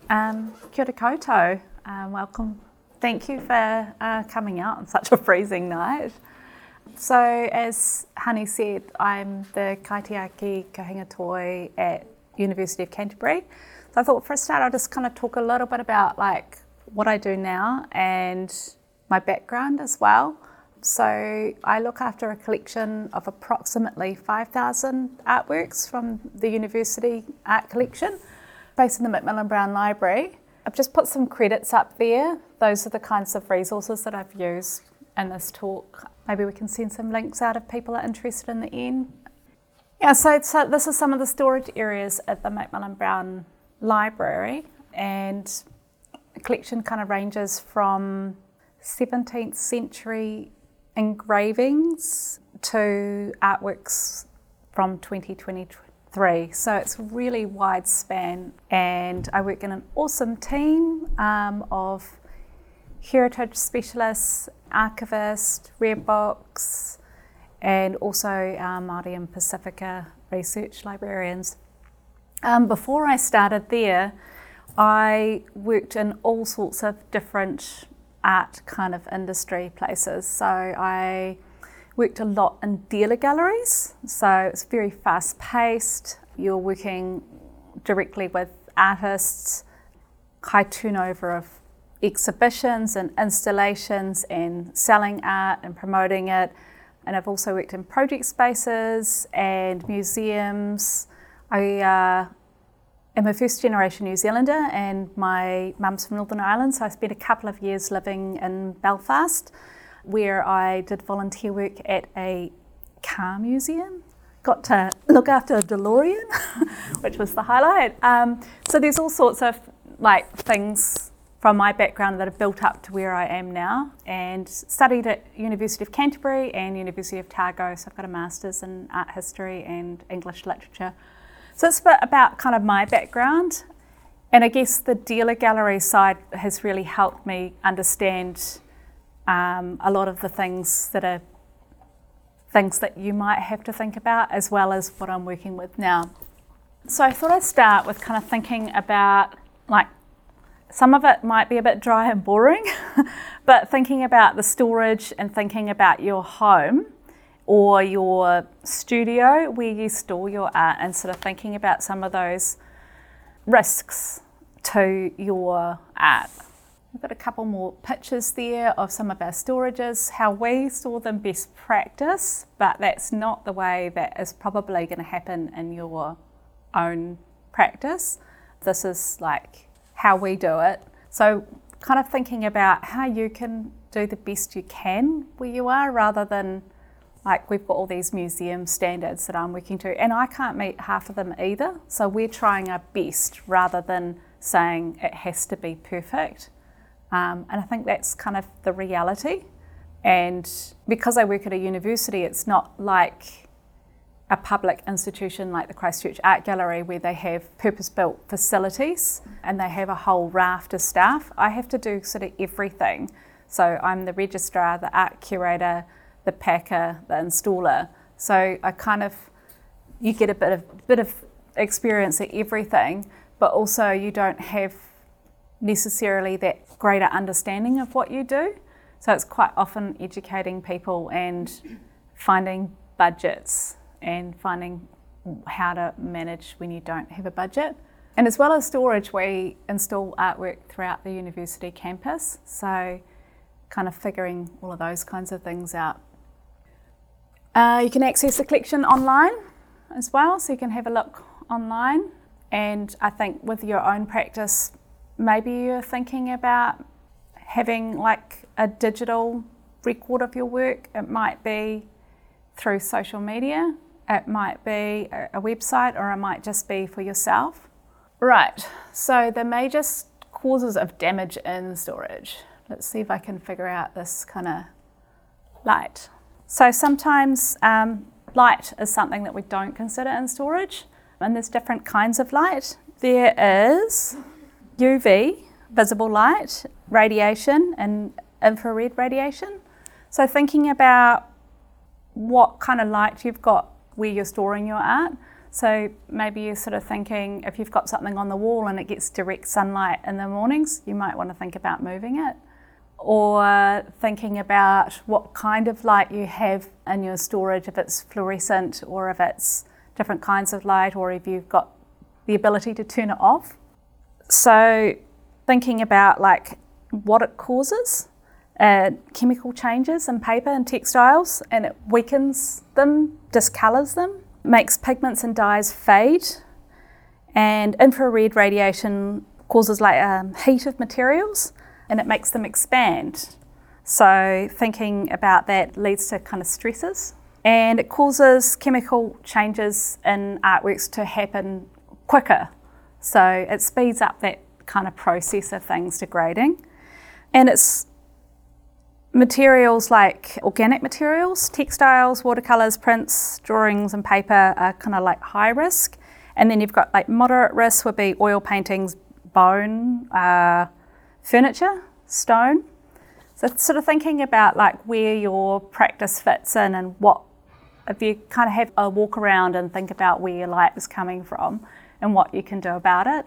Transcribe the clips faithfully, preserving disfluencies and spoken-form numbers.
Um, kia ora koutou, uh, welcome. Thank you for uh, coming out on such a freezing night. So as Honey said, I'm the kaitiaki kahingatoi at University of Canterbury. So I thought for a start I'll just kind of talk a little bit about like what I do now and my background as well. So I look after a collection of approximately five thousand artworks from the University Art Collection based in the Macmillan Brown Library. I've just put some credits up there. Those are the kinds of resources that I've used in this talk. Maybe we can send some links out if people are interested in the end. Yeah, so, so this is some of the storage areas at the Macmillan Brown Library, and the collection kind of ranges from seventeenth century engravings to artworks from twenty twenty-three. So it's really wide span, and I work in an awesome team um, of heritage specialists, archivists, rare books, and also uh, Māori and Pacifica research librarians. Um, before I started there, I worked in all sorts of different art kind of industry places. So I worked a lot in dealer galleries, so it's very fast paced. You're working directly with artists, high turnover of exhibitions and installations and selling art and promoting it. And I've also worked in project spaces and museums. I uh, am a first generation New Zealander and my mum's from Northern Ireland, so I spent a couple of years living in Belfast where I did volunteer work at a car museum. Got to look after a DeLorean, which was the highlight. Um, so there's all sorts of like things from my background that have built up to where I am now, and studied at University of Canterbury and University of Otago, so I've got a master's in art history and English literature. So it's a bit about kind of my background, and I guess the dealer gallery side has really helped me understand um, a lot of the things that are things that you might have to think about, as well as what I'm working with now. So I thought I'd start with kind of thinking about, like, some of it might be a bit dry and boring, but thinking about the storage and thinking about your home or your studio where you store your art, and sort of thinking about some of those risks to your art. We've got a couple more pictures there of some of our storages, how we store them, best practice, but that's not the way that is probably going to happen in your own practice. This is like how we do it. So kind of thinking about how you can do the best you can where you are, rather than like we've got all these museum standards that I'm working to, and I can't meet half of them either. So we're trying our best rather than saying it has to be perfect. Um, and I think that's kind of the reality. And because I work at a university, it's not like a public institution like the Christchurch Art Gallery where they have purpose-built facilities and they have a whole raft of staff. I have to do sort of everything. So I'm the registrar, the art curator, the packer, the installer. So I kind of, you get a bit of bit of experience at everything, but also you don't have necessarily that greater understanding of what you do. So it's quite often educating people and finding budgets and finding how to manage when you don't have a budget. And as well as storage, we install artwork throughout the university campus, so kind of figuring all of those kinds of things out. Uh, you can access the collection online as well, so you can have a look online. And I think with your own practice, maybe you're thinking about having like a digital record of your work. It might be through social media, it might be a website, or it might just be for yourself. Right, so the major causes of damage in storage. Let's see if I can figure out this kind of light. So sometimes um, light is something that we don't consider in storage, and there's different kinds of light. There is U V, visible light, radiation, and infrared radiation. So thinking about what kind of light you've got where you're storing your art. So maybe you're sort of thinking, if you've got something on the wall and it gets direct sunlight in the mornings, you might want to think about moving it. Or thinking about what kind of light you have in your storage, if it's fluorescent or if it's different kinds of light, or if you've got the ability to turn it off. So thinking about like what it causes, uh, chemical changes in paper and textiles, and it weakens them, discolours them, makes pigments and dyes fade, and infrared radiation causes like um, heat of materials, and it makes them expand. So thinking about that leads to kind of stresses, and it causes chemical changes in artworks to happen quicker. So it speeds up that kind of process of things degrading. And it's materials like organic materials, textiles, watercolours, prints, drawings and paper are kind of like high risk. And then you've got like moderate risk would be oil paintings, bone, uh, furniture, stone. So it's sort of thinking about like where your practice fits in, and what, if you kind of have a walk around and think about where your light is coming from and what you can do about it.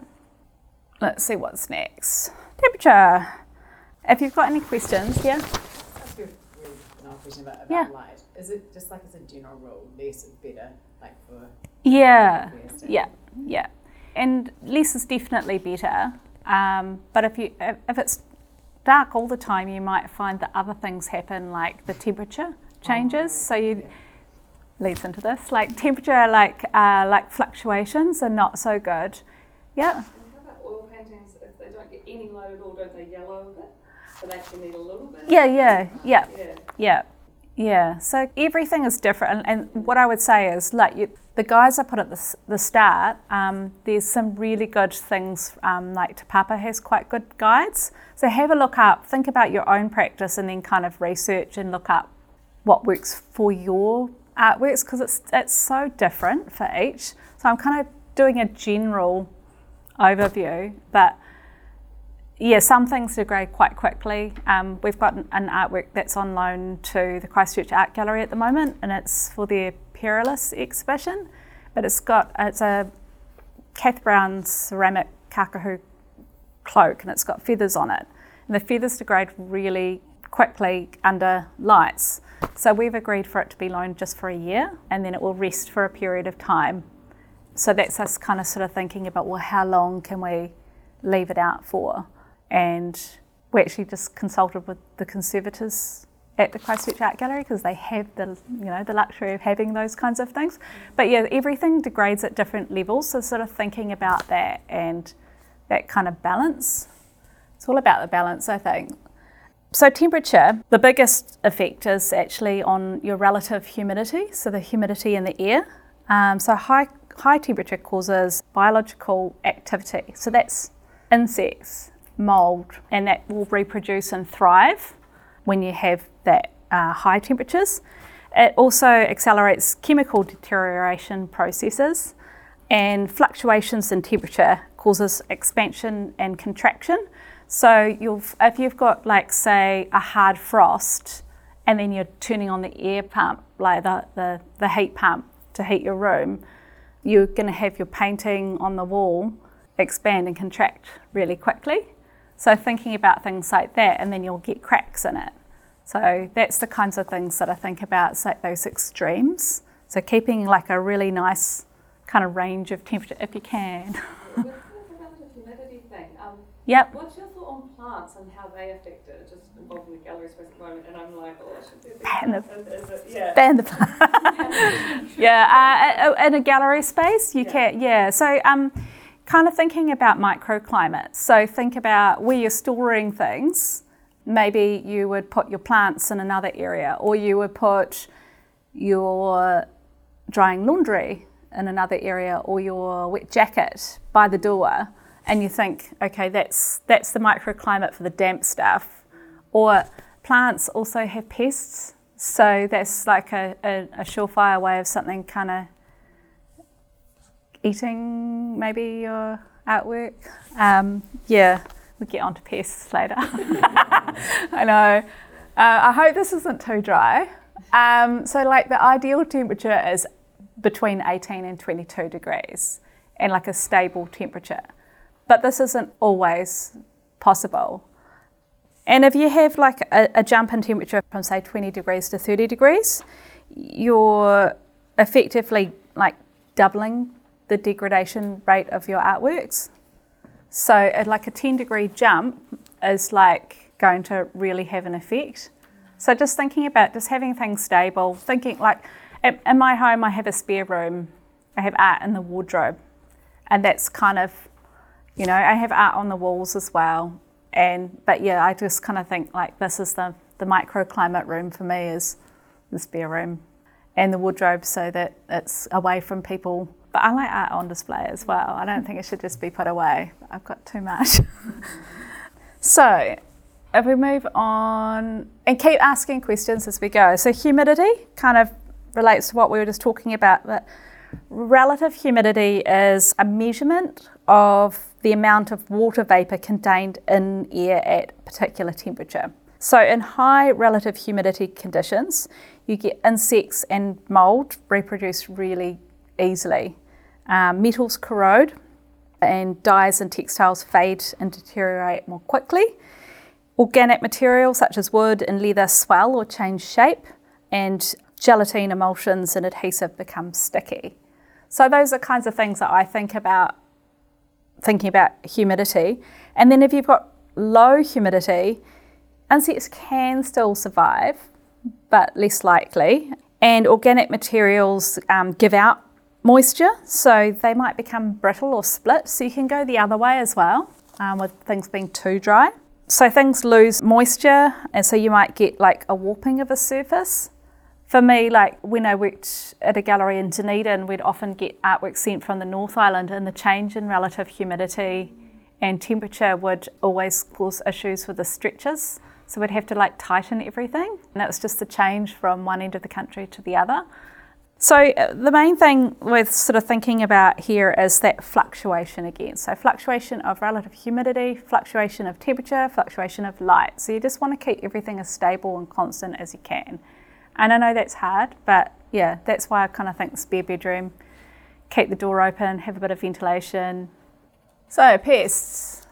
Let's see what's next. Temperature. If you've got any questions, yeah? That's a really nice question about, about yeah. light. Is it just like as a general rule, less is better, like for... Yeah, yeah, yeah. And less is definitely better. Um, but if you if, if it's dark all the time, you might find that other things happen, like the temperature changes. Oh, so you... Yeah. leads into this, like temperature, like uh, like fluctuations are not so good. Yeah. And how about oil paintings? If they don't get any light at all, don't they yellow a bit? So they actually need a little bit. Yeah, yeah, yeah, yeah, yeah, yeah. So everything is different, and, and what I would say is, like you, the guides I put at the, the start, um, there's some really good things. Um, like Te Papa has quite good guides. So have a look up, think about your own practice, and then kind of research and look up what works for your artworks, because it's it's so different for each. So I'm kind of doing a general overview, but yeah, some things degrade quite quickly. Um, we've got an, an artwork that's on loan to the Christchurch Art Gallery at the moment, and it's for their Perilous exhibition, but it's got it's a Kath Brown ceramic kakahu cloak, and it's got feathers on it, and the feathers degrade really quickly under lights. So we've agreed for it to be loaned just for a year, and then it will rest for a period of time. So that's us kind of sort of thinking about, well, how long can we leave it out for? And we actually just consulted with the conservators at the Christchurch Art Gallery, because they have the you know the luxury of having those kinds of things. But yeah, everything degrades at different levels. So sort of thinking about that and that kind of balance. It's all about the balance, I think. So temperature, the biggest effect is actually on your relative humidity, so the humidity in the air. Um, so high high temperature causes biological activity. So that's insects, mould, and that will reproduce and thrive when you have that uh, high temperatures. It also accelerates chemical deterioration processes, and fluctuations in temperature causes expansion and contraction. So you've, if you've got, like, say, a hard frost, and then you're turning on the air pump, like the, the, the heat pump to heat your room, you're going to have your painting on the wall expand and contract really quickly. So thinking about things like that, and then you'll get cracks in it. So that's the kinds of things that I think about, it's like those extremes. So keeping like a really nice kind of range of temperature if you can. With the relative humidity thing, um, yep. What's your thought on plants and how they affect it? Just involved in the gallery space at the moment, and I'm like, oh, I should do Ban the, is, is it, yeah. ban the plant. yeah, uh, in a gallery space, you yeah. can, yeah. So um, kind of thinking about microclimates. So think about where you're storing things. Maybe you would put your plants in another area, or you would put your drying laundry in another area, or your wet jacket by the door, and you think, okay, that's that's the microclimate for the damp stuff. Or plants also have pests, so that's like a, a, a surefire way of something kind of eating maybe your artwork. Um, yeah. We'll get onto pests later. I know. Uh, I hope this isn't too dry. Um, so like the ideal temperature is between eighteen and twenty-two degrees and like a stable temperature. But this isn't always possible. And if you have like a, a jump in temperature from say twenty degrees to thirty degrees, you're effectively like doubling the degradation rate of your artworks. So at like a ten degree jump is like going to really have an effect. So just thinking about just having things stable, thinking like in, in my home I have a spare room, I have art in the wardrobe, and that's kind of, you know, I have art on the walls as well. And but yeah, I just kind of think like this is the, the microclimate room for me is the spare room and the wardrobe so that it's away from people. But I like art on display as well. I don't think it should just be put away. I've got too much. So if we move on and keep asking questions as we go. So humidity kind of relates to what we were just talking about, but relative humidity is a measurement of the amount of water vapour contained in air at a particular temperature. So in high relative humidity conditions, you get insects and mould reproduce really easily. Um, metals corrode and dyes and textiles fade and deteriorate more quickly. Organic materials such as wood and leather swell or change shape, and gelatine emulsions and adhesive become sticky. So those are kinds of things that I think about thinking about humidity. And then if you've got low humidity, insects can still survive, but less likely. And organic materials um, give out moisture, so they might become brittle or split. So you can go the other way as well, um, with things being too dry. So things lose moisture, and so you might get like a warping of a surface. For me, like when I worked at a gallery in Dunedin, we'd often get artwork sent from the North Island, and the change in relative humidity and temperature would always cause issues with the stretchers. So we'd have to like tighten everything, and it was just the change from one end of the country to the other. So the main thing with sort of thinking about here is that fluctuation again. So fluctuation of relative humidity, fluctuation of temperature, fluctuation of light. So you just want to keep everything as stable and constant as you can. And I know that's hard, but yeah, that's why I kind of think the spare bedroom, keep the door open, have a bit of ventilation. So pests.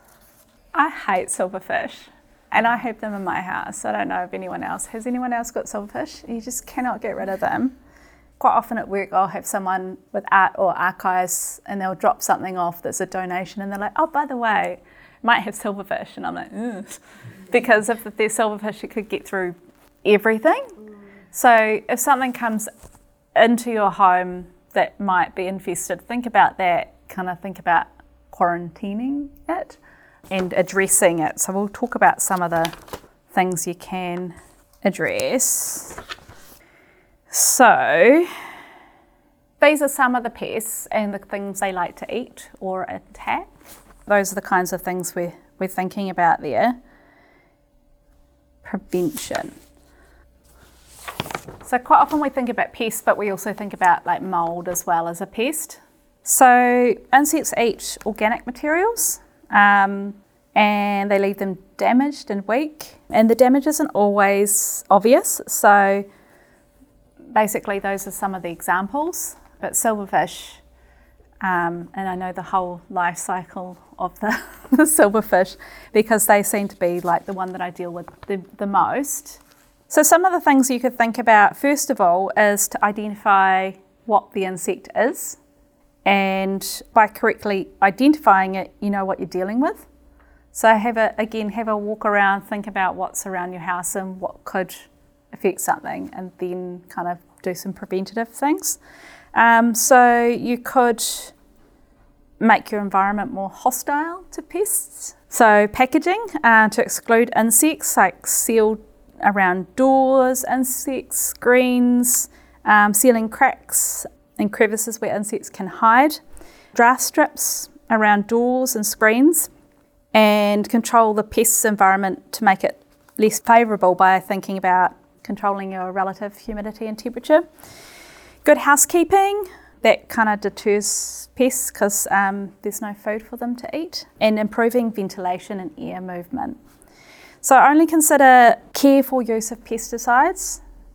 I hate silverfish, and I have them in my house. I don't know if anyone else, has anyone else got silverfish? You just cannot get rid of them. Quite often at work I'll have someone with art or archives and they'll drop something off that's a donation and they're like, oh, by the way, might have silverfish. And I'm like, ugh. Because if there's silverfish, it could get through everything. So if something comes into your home that might be infested, think about that, kind of think about quarantining it and addressing it. So we'll talk about some of the things you can address. So these are some of the pests and the things they like to eat or attack. Those are the kinds of things we're, we're thinking about there. Prevention. So quite often we think about pests, but we also think about like mould as well as a pest. So insects eat organic materials um, and they leave them damaged and weak. And the damage isn't always obvious. So basically those are some of the examples. But silverfish, um, and I know the whole life cycle of the, the silverfish because they seem to be like the one that I deal with the, the most. So some of the things you could think about, first of all, is to identify what the insect is. And by correctly identifying it, you know what you're dealing with. So have a, again, have a walk around, think about what's around your house and what could affect something, and then kind of do some preventative things. Um, so you could make your environment more hostile to pests. So packaging uh, to exclude insects, like sealed around doors, insects, screens, um, sealing cracks and crevices where insects can hide, draft strips around doors and screens, and control the pest's environment to make it less favourable by thinking about controlling your relative humidity and temperature. Good housekeeping, that kind of deters pests because um, there's no food for them to eat, and improving ventilation and air movement. So only consider careful use of pesticides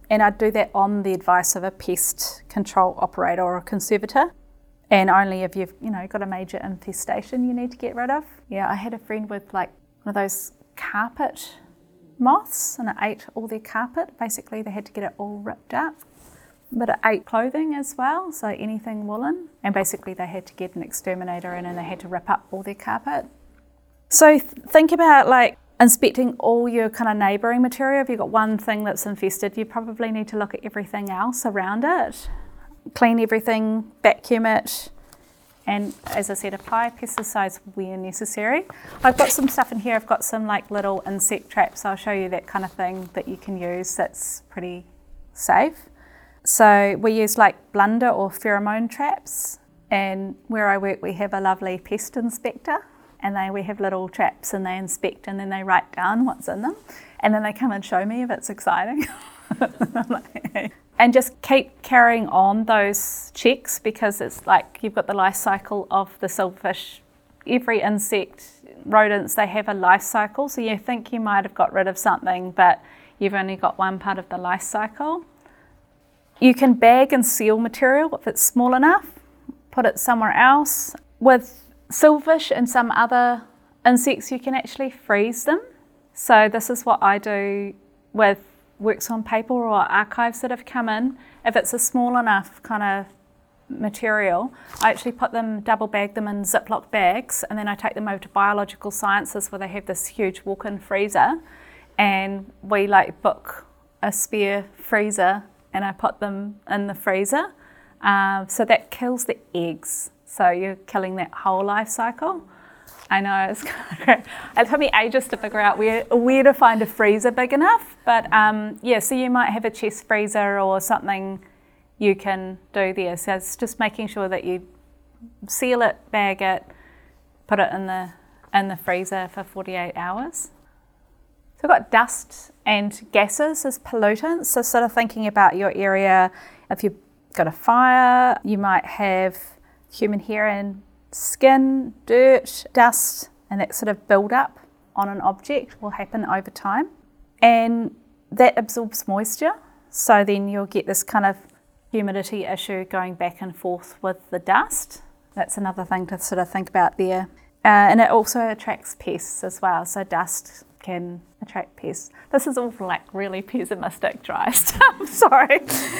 And I'd do that on the advice of a pest control operator or a conservator. And only if you've, you know, got a major infestation you need to get rid of. Yeah, I had a friend with like one of those carpet moths and it ate all their carpet. Basically, they had to get it all ripped up. But it ate clothing as well, so anything woolen. And basically they had to get an exterminator in and they had to rip up all their carpet. So th- think about like inspecting all your kind of neighbouring material. If you've got one thing that's infested, you probably need to look at everything else around it. Clean everything, vacuum it, and as I said, apply pesticides where necessary. I've got some stuff in here. I've got some like little insect traps. I'll show you that kind of thing that you can use that's pretty safe. So we use like blunder or pheromone traps, and where I work we have a lovely pest inspector, and they we have little traps and they inspect and then they write down what's in them, and then they come and show me if it's exciting. And just keep carrying on those checks, because it's like you've got the life cycle of the silverfish. Every insect, rodents, they have a life cycle, so you think you might have got rid of something but you've only got one part of the life cycle. You can bag and seal material if it's small enough, put it somewhere else. With silverfish and some other insects you can actually freeze them. So this is what I do with works on paper or archives that have come in. If it's a small enough kind of material, I actually put them, double bag them in Ziploc bags, and then I take them over to Biological Sciences where they have this huge walk-in freezer, and we like book a spare freezer and I put them in the freezer. Um, so that kills the eggs. So you're killing that whole life cycle. I know, it's kind of great. It took me ages to figure out where where to find a freezer big enough. But um, yeah, so you might have a chest freezer or something you can do there. So it's just making sure that you seal it, bag it, put it in the in the freezer for forty-eight hours. So we've got dust and gases as pollutants. So sort of thinking about your area, if you've got a fire, you might have human hair and skin, dirt, dust, and that sort of build up on an object will happen over time. And that absorbs moisture. So then you'll get this kind of humidity issue going back and forth with the dust. That's another thing to sort of think about there. Uh, and it also attracts pests as well. So dust can attract pests. This is all like really pessimistic, dry stuff, sorry.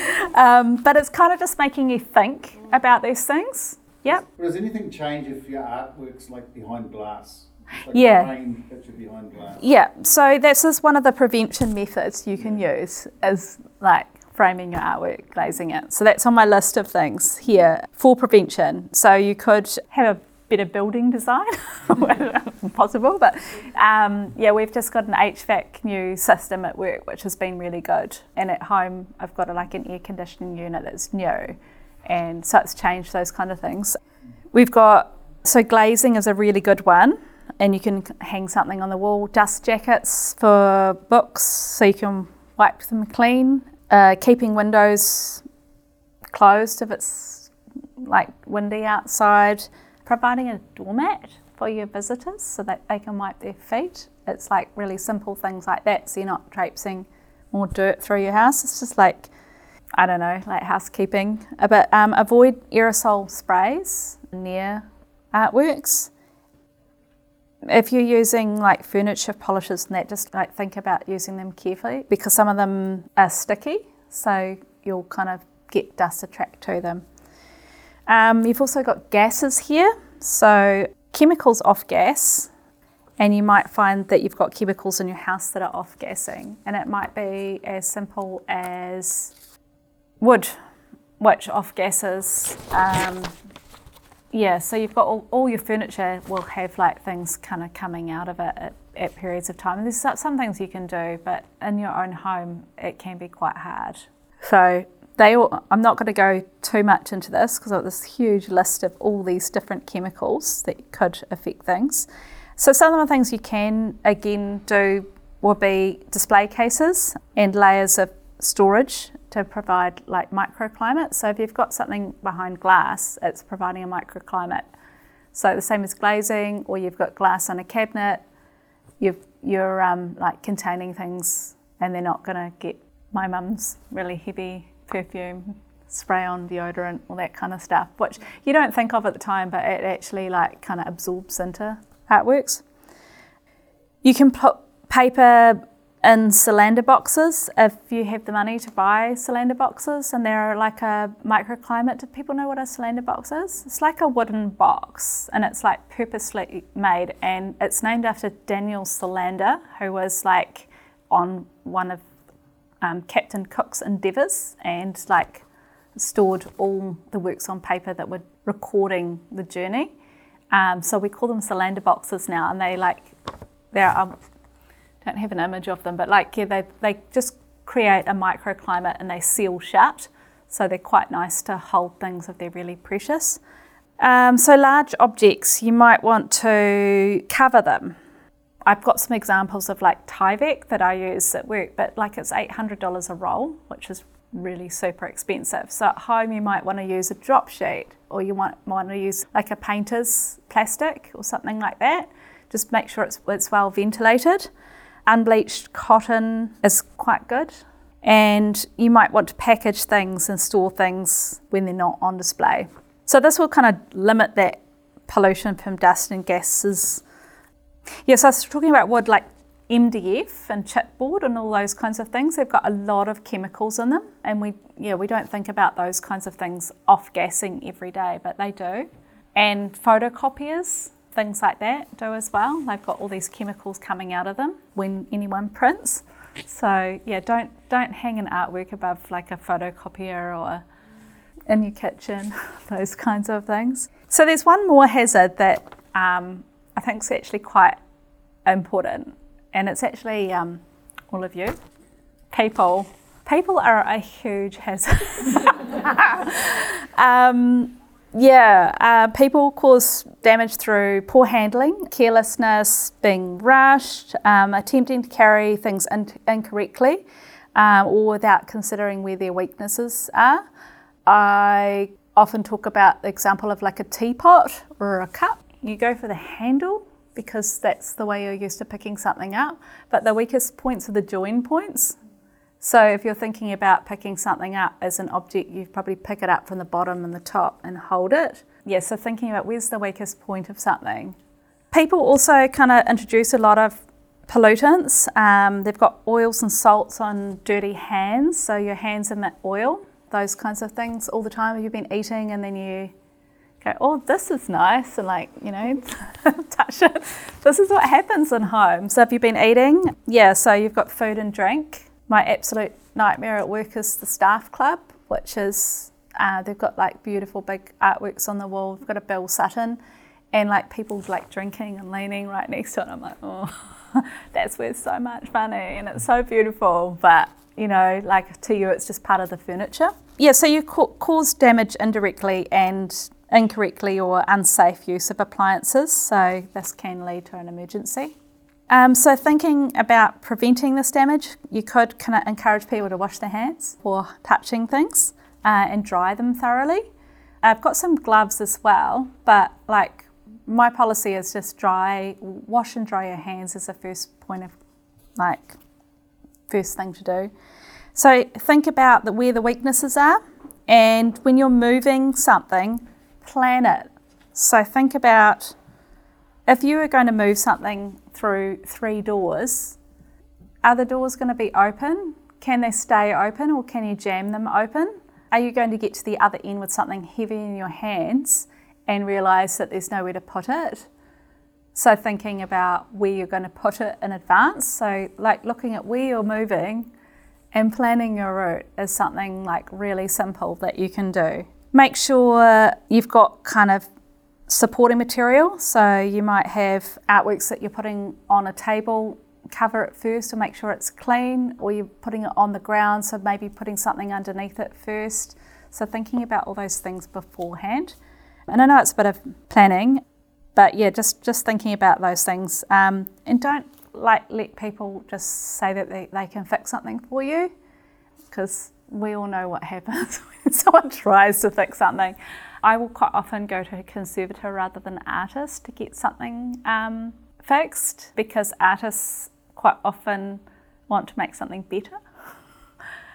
Um, but it's kind of just making you think about these things. Yep. But does anything change if your artwork's like behind glass? Like Yeah. a frame picture behind glass? Yeah, so this is one of the prevention methods you can use, is like framing your artwork, glazing it. So that's on my list of things here for prevention. So you could have a better building design, possible, but um, yeah, we've just got an H V A C new system at work which has been really good. And at home I've got a, like an air conditioning unit that's new. And so it's changed those kind of things. We've got, so glazing is a really good one, and you can hang something on the wall. Dust jackets for books, so you can wipe them clean. Uh, keeping windows closed if it's like windy outside. Providing a doormat for your visitors so that they can wipe their feet. It's like really simple things like that, so you're not traipsing more dirt through your house. It's just like, I don't know, like housekeeping. But um, avoid aerosol sprays near artworks. If you're using like furniture polishers and that, just like think about using them carefully, because some of them are sticky, so you'll kind of get dust attract to them. Um, you've also got gases here, so chemicals off gas, and you might find that you've got chemicals in your house that are off gassing, and it might be as simple as wood, which off gases. Um, yeah, so you've got all, all your furniture will have like things kind of coming out of it at, at periods of time. And there's some things you can do, but in your own home, it can be quite hard. So they all, I'm not going to go too much into this because I've got this huge list of all these different chemicals that could affect things. So some of the things you can, again, do will be display cases and layers of storage to provide like microclimate. So if you've got something behind glass, it's providing a microclimate. So the same as glazing, or you've got glass on a cabinet, you've, you're um, like containing things and they're not going to get my mum's really heavy perfume, spray on deodorant, all that kind of stuff, which you don't think of at the time, but it actually like kind of absorbs into artworks. You can put paper in cylinder boxes if you have the money to buy cylinder boxes, and they're like a microclimate. Do people know what a cylinder box is? It's like a wooden box, and it's like purposely made, and it's named after Daniel Solander, who was like on one of um, Captain Cook's endeavours, and like stored all the works on paper that were recording the journey. Um, so we call them cylinder boxes now, and they like they're um, don't have an image of them, but like yeah, they they just create a microclimate and they seal shut, so they're quite nice to hold things if they're really precious. Um, so large objects, you might want to cover them. I've got some examples of like Tyvek that I use at work, but like it's eight hundred dollars a roll, which is really super expensive. So at home you might want to use a drop sheet, or you might want to use like a painter's plastic or something like that. Just make sure it's, it's well ventilated. Unbleached cotton is quite good. And you might want to package things and store things when they're not on display. So this will kind of limit that pollution from dust and gases. Yes, I was talking about wood like M D F and chipboard and all those kinds of things. They've got a lot of chemicals in them, and we yeah we don't think about those kinds of things off-gassing every day, but they do. And photocopiers, things like that do as well. They've got all these chemicals coming out of them when anyone prints. So yeah, don't don't hang an artwork above like a photocopier or in your kitchen, those kinds of things. So there's one more hazard that um, I think is actually quite important, and it's actually um, all of you. People. People are a huge hazard. um, yeah, uh, people cause damage through poor handling, carelessness, being rushed, um, attempting to carry things in- incorrectly, um, or without considering where their weaknesses are. I often talk about the example of like a teapot or a cup. You go for the handle because that's the way you're used to picking something up, but the weakest points are the join points. So if you're thinking about picking something up as an object, you probably pick it up from the bottom and the top and hold it. Yeah, so thinking about where's the weakest point of something. People also kind of introduce a lot of pollutants. Um, they've got oils and salts on dirty hands, so your hands emit oil, those kinds of things all the time. You've been eating and then you go, oh, this is nice, and like, you know, touch it. This is what happens in home. So if you've been eating, yeah, so you've got food and drink. My absolute nightmare at work is the staff club, which is, uh, they've got like beautiful big artworks on the wall. We've got a Bill Sutton, and like people like drinking and leaning right next to it. I'm like, oh, that's worth so much money, and it's so beautiful, but you know, like to you, it's just part of the furniture. Yeah, so you ca- cause damage indirectly and incorrectly or unsafe use of appliances, so this can lead to an emergency. Um, so thinking about preventing this damage, you could kind of encourage people to wash their hands before touching things uh, and dry them thoroughly. I've got some gloves as well, but like my policy is just dry, wash and dry your hands as the first point of like first thing to do. So think about the, where the weaknesses are, and when you're moving something, plan it. So think about if you were going to move something through three doors, are the doors going to be open? Can they stay open, or can you jam them open? Are you going to get to the other end with something heavy in your hands and realise that there's nowhere to put it? So thinking about where you're going to put it in advance. So like looking at where you're moving and planning your route is something like really simple that you can do. Make sure you've got kind of supporting material. So you might have artworks that you're putting on a table, cover it first to make sure it's clean, or you're putting it on the ground, so maybe putting something underneath it first. So thinking about all those things beforehand. And I know it's a bit of planning, but yeah, just, just thinking about those things. Um, and don't like let people just say that they, they can fix something for you, because we all know what happens when someone tries to fix something. I will quite often go to a conservator rather than an artist to get something um, fixed, because artists quite often want to make something better.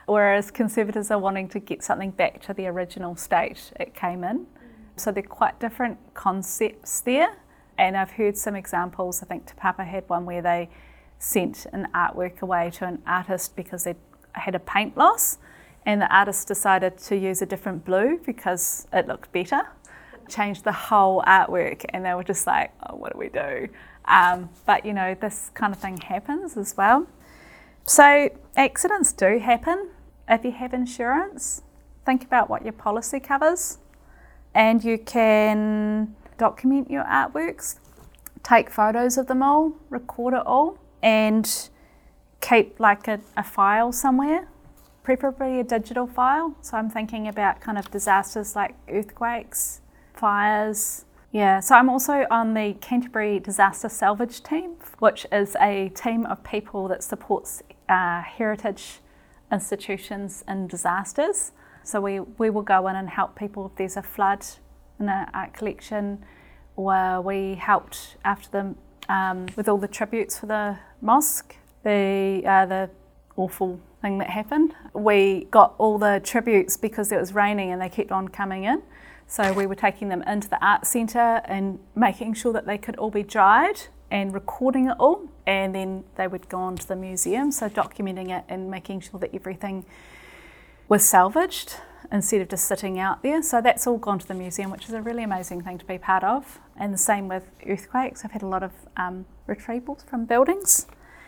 whereas conservators are wanting to get something back to the original state it came in. So they're quite different concepts there. And I've heard some examples. I think Te Papa had one where they sent an artwork away to an artist because they had a paint loss, and the artist decided to use a different blue because it looked better. Changed the whole artwork, and they were just like, oh, what do we do? Um, but you know, this kind of thing happens as well. So accidents do happen. If you have insurance, think about what your policy covers, and you can document your artworks, take photos of them all, record it all, and keep like a, a file somewhere, preferably a digital file. So I'm thinking about kind of disasters like earthquakes, fires. Yeah, so I'm also on the Canterbury Disaster Salvage Team, which is a team of people that supports uh, heritage institutions in disasters. So we, we will go in and help people if there's a flood in an art collection, or we helped after them um, with all the tributes for the mosque, the uh, the awful thing that happened. We got all the tributes because it was raining and they kept on coming in. So we were taking them into the art centre and making sure that they could all be dried and recording it all, and then they would go on to the museum, so documenting it and making sure that everything was salvaged instead of just sitting out there. So that's all gone to the museum, which is a really amazing thing to be part of. And the same with earthquakes. I've had a lot of um, retrievals from buildings.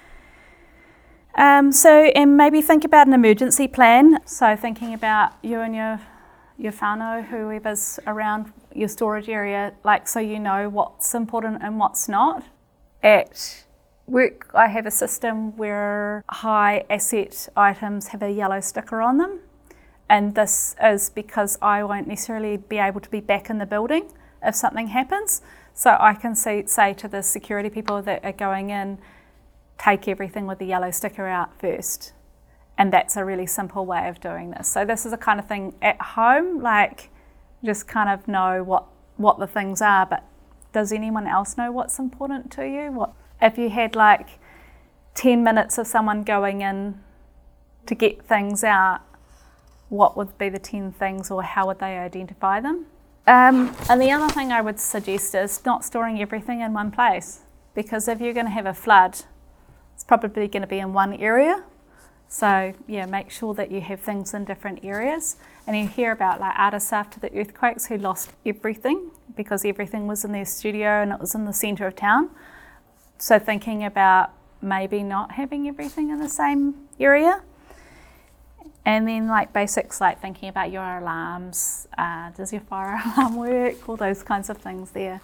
Um, so, and maybe think about an emergency plan. So thinking about you and your your whānau, whoever's around your storage area, like so you know what's important and what's not. At work, I have a system where high asset items have a yellow sticker on them. And this is because I won't necessarily be able to be back in the building if something happens. So I can say, say to the security people that are going in, take everything with the yellow sticker out first. And that's a really simple way of doing this. So this is a kind of thing at home, like just kind of know what, what the things are, but does anyone else know what's important to you? What if you had like ten minutes of someone going in to get things out, what would be the ten things, or how would they identify them? Um, and the other thing I would suggest is not storing everything in one place, because if you're going to have a flood, it's probably going to be in one area. So yeah, make sure that you have things in different areas. And you hear about like artists after the earthquakes who lost everything because everything was in their studio and it was in the centre of town. So thinking about maybe not having everything in the same area. And then like basics like thinking about your alarms, uh, does your fire alarm work, all those kinds of things there.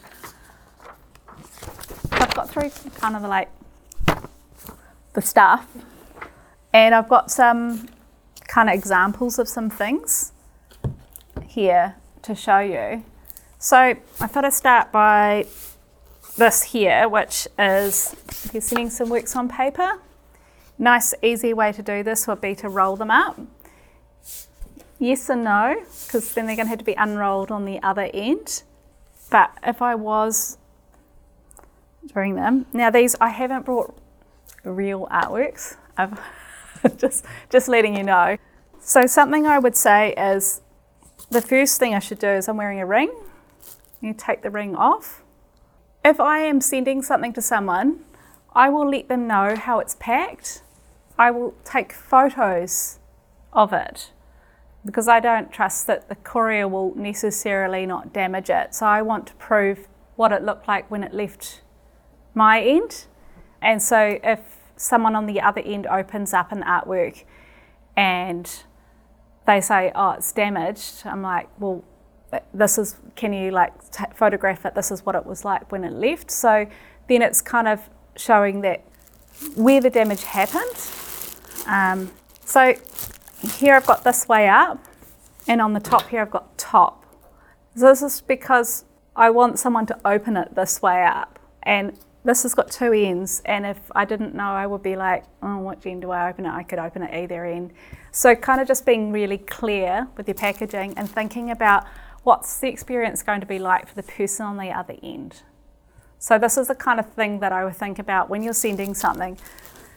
I've got through kind of like the stuff, and I've got some kind of examples of some things here to show you. So I thought I'd start by this here, which is if you're sending some works on paper. Nice, easy way to do this would be to roll them up. Yes and no, because then they're going to have to be unrolled on the other end. But if I was doing them, now these, I haven't brought real artworks. I've just, just letting you know. So something I would say is, the first thing I should do is I'm wearing a ring. You take the ring off. If I am sending something to someone, I will let them know how it's packed. I will take photos of it because I don't trust that the courier will necessarily not damage it. So I want to prove what it looked like when it left my end. And so if someone on the other end opens up an artwork and they say, oh, it's damaged, I'm like, well, this is, can you like t- photograph it? This is what it was like when it left. So then it's kind of showing that where the damage happened. Um, so here I've got this way up, and on the top here I've got top. So this is because I want someone to open it this way up, and this has got two ends, and if I didn't know, I would be like, oh, what end do I open it? I could open it either end. So kind of just being really clear with your packaging and thinking about what's the experience going to be like for the person on the other end. So this is the kind of thing that I would think about when you're sending something.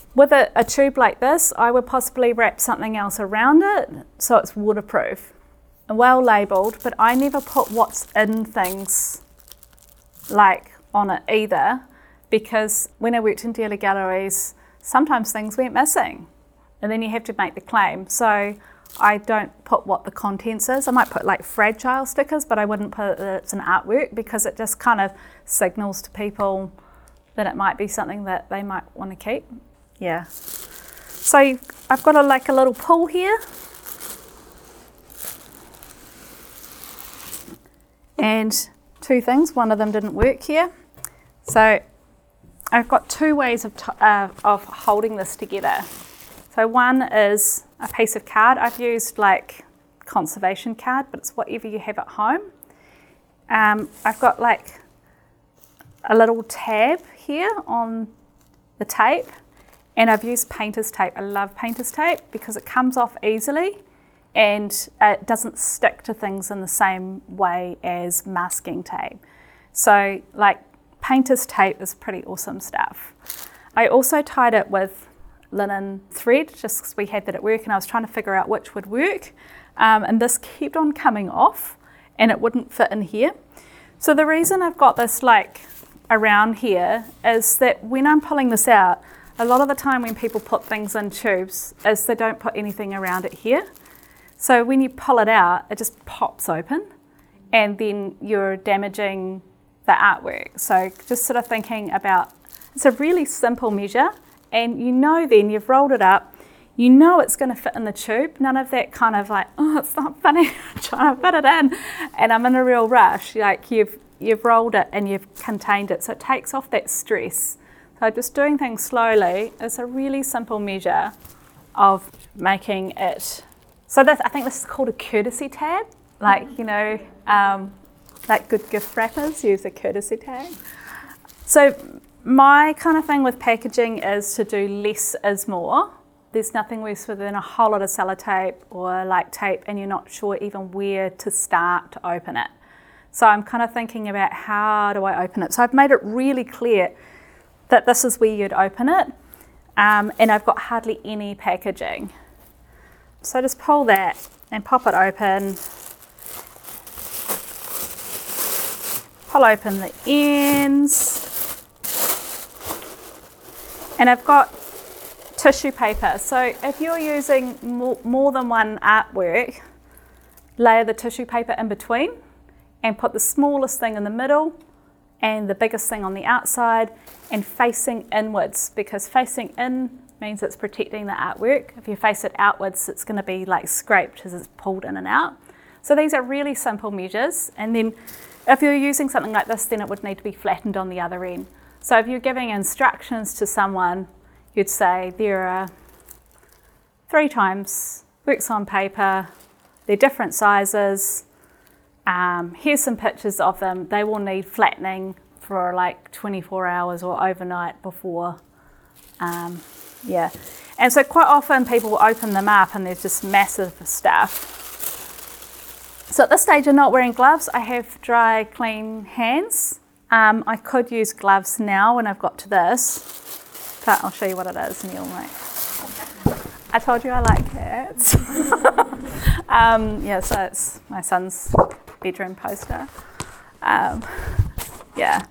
With a, a tube like this, I would possibly wrap something else around it so it's waterproof and well labelled, but I never put what's in things like on it either, because when I worked in dealer galleries, sometimes things went missing and then you have to make the claim. So I don't put what the contents is. I might put like fragile stickers, but I wouldn't put that it's an artwork, because it just kind of signals to people that it might be something that they might want to keep. Yeah. So I've got a, like a little pull here. And two things, one of them didn't work here. So I've got two ways of, t- uh, of holding this together. So one is a piece of card. I've used like conservation card, but it's whatever you have at home. Um, I've got like a little tab here on the tape, and I've used painter's tape. I love painter's tape because it comes off easily and it doesn't stick to things in the same way as masking tape. So like painter's tape is pretty awesome stuff. I also tied it with linen thread just because we had that at work and I was trying to figure out which would work, um, and this kept on coming off and it wouldn't fit in here. So the reason I've got this like around here is that when I'm pulling this out, a lot of the time when people put things in tubes is they don't put anything around it here. So when you pull it out, it just pops open and then you're damaging the artwork. So just sort of thinking about, it's a really simple measure, and you know then you've rolled it up, you know it's going to fit in the tube. None of that kind of like, oh, it's not funny, trying to fit it in and I'm in a real rush. Like you've you've rolled it and you've contained it, so it takes off that stress. So just doing things slowly is a really simple measure of making it. So this, I think this is called a courtesy tab. Like, you know, um, like good gift wrappers use a courtesy tag. So my kind of thing with packaging is to do less is more. There's nothing worse than a whole lot of sellotape or like tape and you're not sure even where to start to open it. So I'm kind of thinking about how do I open it. So I've made it really clear that this is where you'd open it, um, and I've got hardly any packaging. So just pull that and pop it open. Pull open the ends. And I've got tissue paper. So if you're using more, more than one artwork, layer the tissue paper in between and put the smallest thing in the middle and the biggest thing on the outside and facing inwards, because facing in means it's protecting the artwork. If you face it outwards, it's going to be like scraped as it's pulled in and out. So these are really simple measures. And then if you're using something like this, then it would need to be flattened on the other end. So if you're giving instructions to someone, you'd say there are three times works on paper, they're different sizes, um, here's some pictures of them, they will need flattening for like twenty-four hours or overnight before, um, yeah. And so quite often people will open them up and there's just massive stuff. So at this stage I'm not wearing gloves, I have dry, clean hands. Um, I could use gloves now when I've got to this, but I'll show you what it is and you'll like, I told you I like cats. um, yeah, so it's my son's bedroom poster. Um, yeah.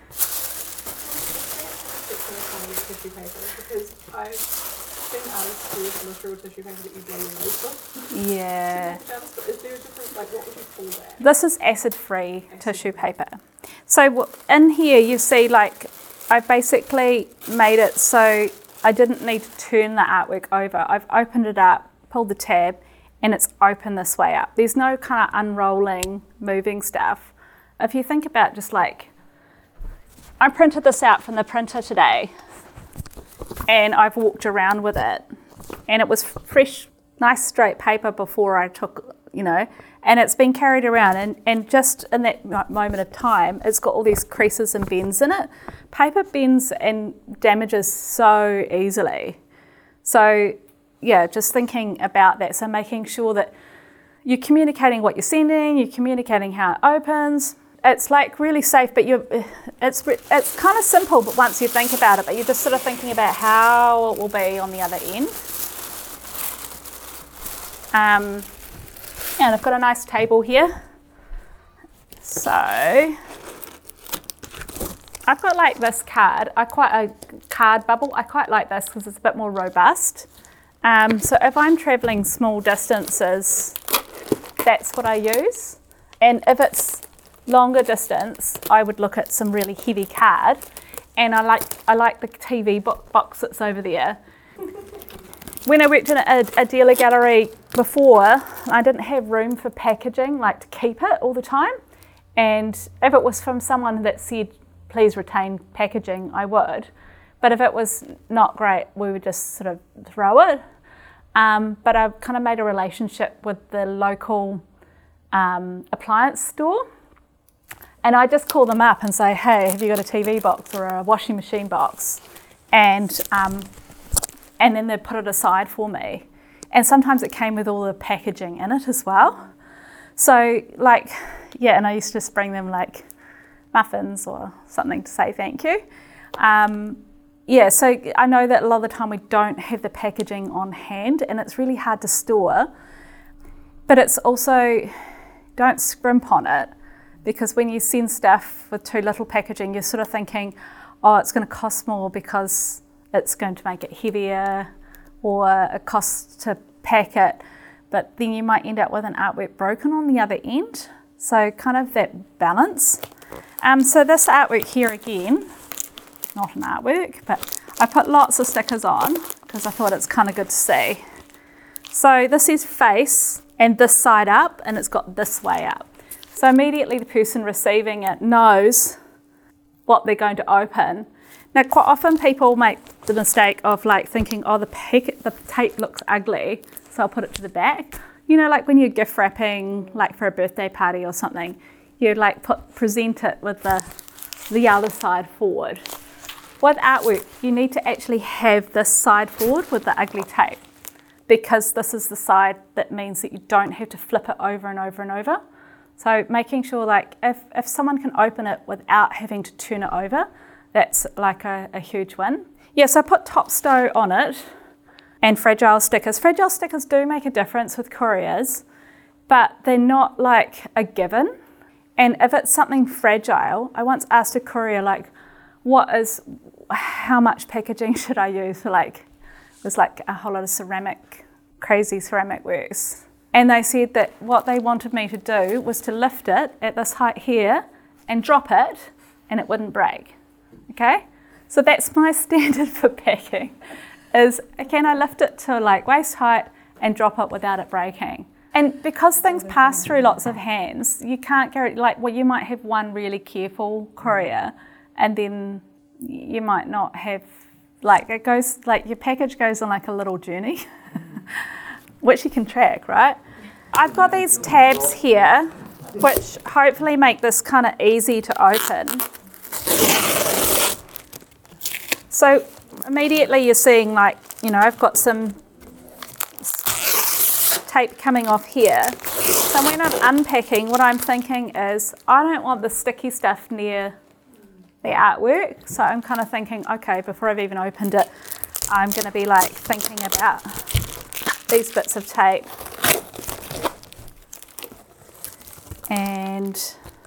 Tissue paper, because I've seen artists use illustrated with tissue paper that you blow your nose with. Yeah. Is there a difference, like what would you call that? This is acid-free tissue paper. So w- in here you see like I basically made it so I didn't need to turn the artwork over. I've opened it up, pulled the tab, and it's open this way up. There's no kind of unrolling, moving stuff. If you think about just like, I printed this out from the printer today and I've walked around with it and it was fresh, nice straight paper before I took, you know, and it's been carried around and, and just in that moment of time, it's got all these creases and bends in it. Paper bends and damages so easily. So yeah, just thinking about that. So making sure that you're communicating what you're sending, you're communicating how it opens. it's like really safe, but you it's it's kind of simple, but once you think about it, but you're just sort of thinking about how it will be on the other end. Um, and I've got a nice table here. So I've got like this card. I quite a card bubble. I quite like this because it's a bit more robust. Um, so if I'm traveling small distances, that's what I use. And if it's longer distance, I would look at some really heavy card. And I like I like the T V bo- box that's over there. When I worked in a, a dealer gallery before, I didn't have room for packaging, like to keep it all the time. And if it was from someone that said, please retain packaging, I would. But if it was not great, we would just sort of throw it. Um, but I've kind of made a relationship with the local um, appliance store. And I just call them up and say, hey, have you got a T V box or a washing machine box? And um, and then they'd put it aside for me. And sometimes it came with all the packaging in it as well. So like, yeah, and I used to just bring them like muffins or something to say thank you. Um, yeah, so I know that a lot of the time we don't have the packaging on hand and it's really hard to store. But it's also, don't scrimp on it, because when you send stuff with too little packaging, you're sort of thinking, oh, it's going to cost more because it's going to make it heavier, or it costs to pack it, but then you might end up with an artwork broken on the other end. So kind of that balance. Um, so this artwork here again, not an artwork, but I put lots of stickers on because I thought it's kind of good to see. So this is face and this side up, and it's got this way up. So immediately the person receiving it knows what they're going to open. Now, quite often people make the mistake of like thinking, oh, the packet, the tape looks ugly, so I'll put it to the back. You know, like when you're gift wrapping, like for a birthday party or something, you like put present it with the the other side forward. With artwork, you need to actually have this side forward with the ugly tape, because this is the side that means that you don't have to flip it over and over and over. So making sure like if, if someone can open it without having to turn it over, that's like a, a huge win. Yeah, so I put Top Stow on it and fragile stickers. Fragile stickers do make a difference with couriers, but they're not like a given. And if it's something fragile, I once asked a courier like, what is, how much packaging should I use? So like, it was like a whole lot of ceramic, crazy ceramic works. And they said that what they wanted me to do was to lift it at this height here and drop it, and it wouldn't break. Okay, so that's my standard for packing, is can I lift it to like waist height and drop it without it breaking? And because things pass through lots of hands, you can't guarantee, like, well, you might have one really careful courier, and then you might not have, like, it goes, like your package goes on like a little journey, which you can track, right? I've got these tabs here, which hopefully make this kind of easy to open. So immediately you're seeing like, you know, I've got some tape coming off here. So when I'm unpacking, what I'm thinking is I don't want the sticky stuff near the artwork. So I'm kind of thinking, okay, before I've even opened it, I'm going to be like thinking about these bits of tape. And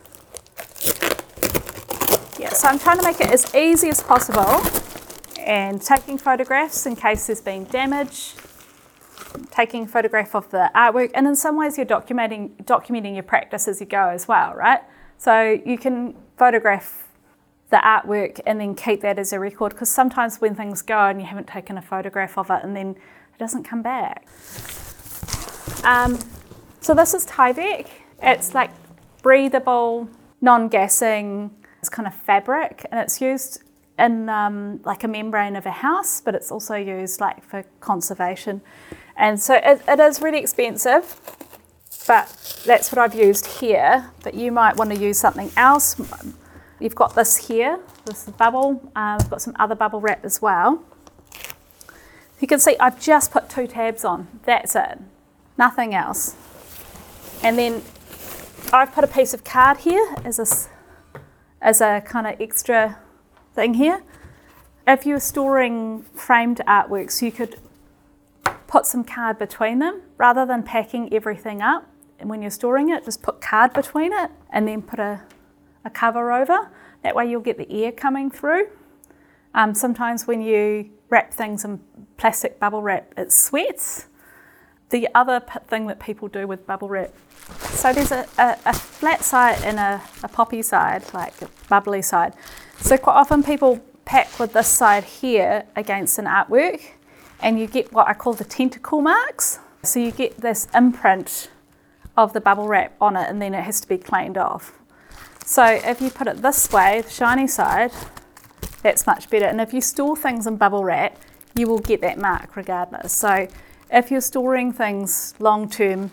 yeah, so I'm trying to make it as easy as possible, and taking photographs in case there's been damage, taking a photograph of the artwork, and in some ways you're documenting documenting your practice as you go as well, right? So you can photograph the artwork and then keep that as a record, because sometimes when things go and you haven't taken a photograph of it and then it doesn't come back. Um, so this is Tyvek. It's like breathable, non-gassing, it's kind of fabric, and it's used in um, like a membrane of a house, but it's also used like for conservation. And so it, it is really expensive, but that's what I've used here. But you might want to use something else. You've got this here, this is bubble. Uh, I've got some other bubble wrap as well. You can see I've just put two tabs on, that's it, nothing else. And then I've put a piece of card here as a as a kind of extra thing here. If you're storing framed artworks, you could put some card between them rather than packing everything up. And when you're storing it, just put card between it and then put a, a cover over. That way you'll get the air coming through. Um, sometimes when you wrap things in plastic bubble wrap, it sweats. The other p- thing that people do with bubble wrap, so there's a, a, a flat side and a, a poppy side, like a bubbly side. So quite often people pack with this side here against an artwork, and you get what I call the tentacle marks. So you get this imprint of the bubble wrap on it, and then it has to be cleaned off. So if you put it this way, the shiny side, that's much better. And if you store things in bubble wrap, you will get that mark regardless. So if you're storing things long term,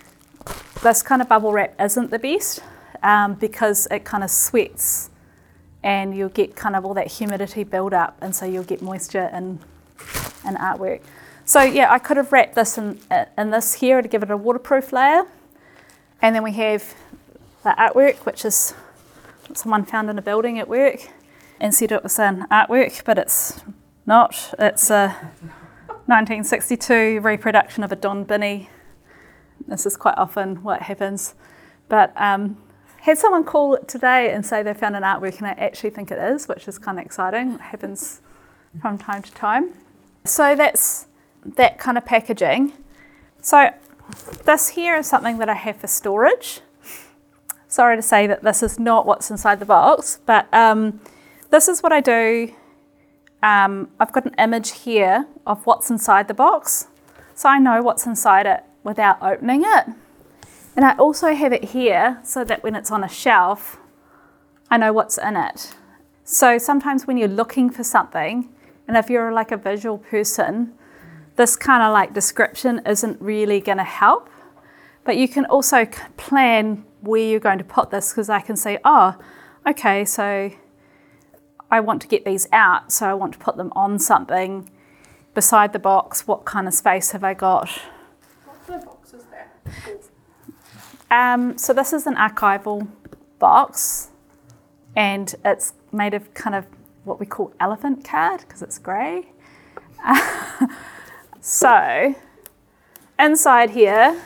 this kind of bubble wrap isn't the best um, because it kind of sweats and you'll get kind of all that humidity build up, and so you'll get moisture in, in artwork. So yeah, I could have wrapped this in, in this here to give it a waterproof layer. And then we have the artwork, which is what someone found in a building at work and said it was an artwork, but it's not. It's a nineteen sixty-two reproduction of a Don Binney. This is quite often what happens. But um, had someone call it today and say they found an artwork, and I actually think it is, which is kind of exciting. It happens from time to time. So that's that kind of packaging. So this here is something that I have for storage. Sorry to say that this is not what's inside the box, but um, this is what I do. Um, I've got an image here of what's inside the box, so I know what's inside it without opening it. And I also have it here so that when it's on a shelf, I know what's in it. So sometimes when you're looking for something, and if you're like a visual person, this kind of like description isn't really going to help. But you can also plan where you're going to put this, because I can say, oh, okay, so I want to get these out, so I want to put them on something beside the box. What kind of space have I got? What the box is there? Um, so this is an archival box, and it's made of kind of what we call elephant card because it's grey. So inside here,